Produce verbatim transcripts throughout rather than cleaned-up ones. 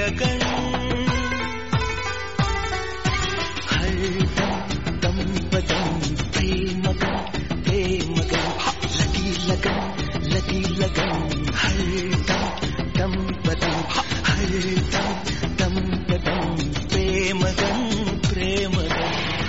अगन हर दम दम बदम प्रेम अगन प्रेम अगन लगी लगन लगी लगन हर दम दम बदम हर दम दम बदम प्रेम अगन प्रेम अगन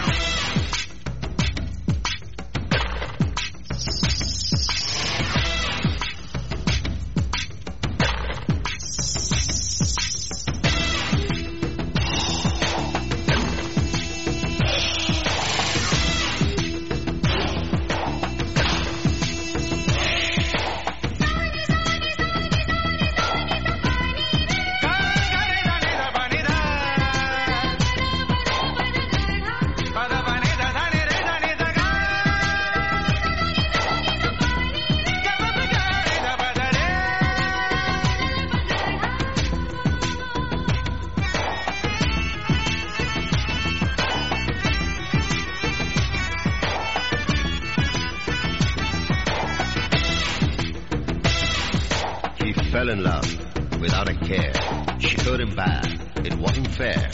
Fell in love without a care. She hurt him bad. It wasn't fair.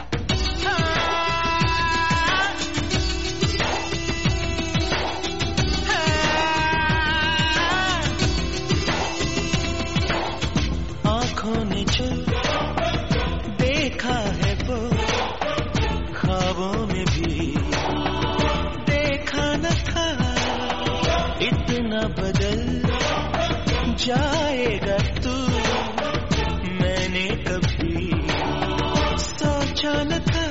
आँखों ने जो देखा है वो ख्वाबों में भी देखा न था इतना बदल जाएगा तू मैंने कभी सोचा न था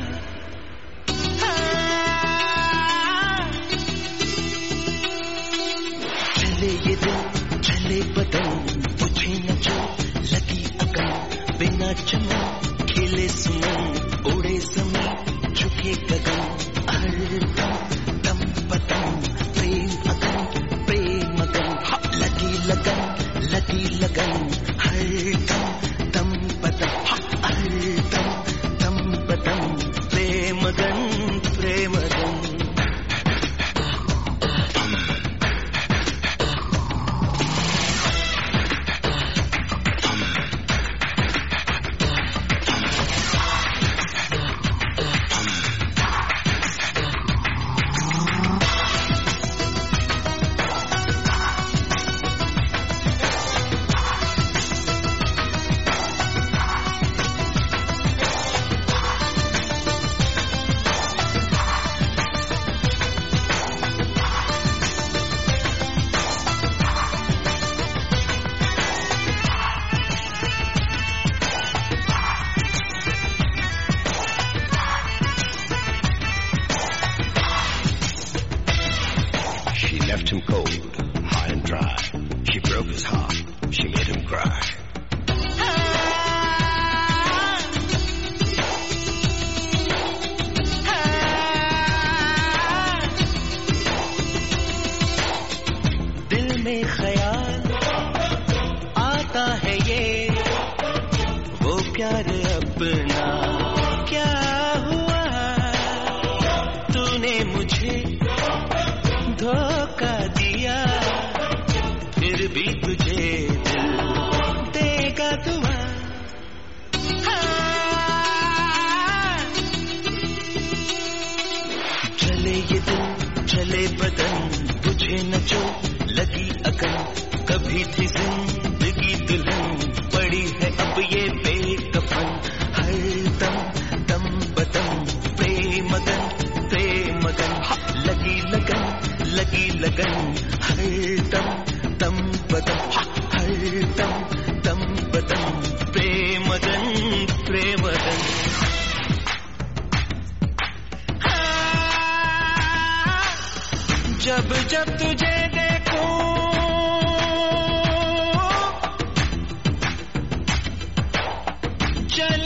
चले ये दिल चले बदन बुझे न जो लगी अकल बिना चमन खेले सुमन उड़े जमीन झुके गगन हर दम दम बदन प्रेम अगन प्रेम अगन लगी लगन लगी लगन हर दम दम बदम हर दम दम बदम प्रेम अगन प्रेम अगन She left him cold, high and dry. She broke his heart. She made him cry. दिल में ख्याल आता है ये वो प्यार अपना क्या हुआ तूने मुझे धोखा दिया फिर भी तुझे दिल देगा दुआ चले ये दिल चले बदन बुझे न जो लगी अकल कभी थी जिंदगी दुल्हन पड़ी है अब ये बेकफन हर दम दम बदम प्रेम अगन प्रेम अगन लगी लगन लगी लगन हर दम दम बदम हर दम दम बदम प्रेम अगन प्रेम अगन जब जब तुझे देखूं चल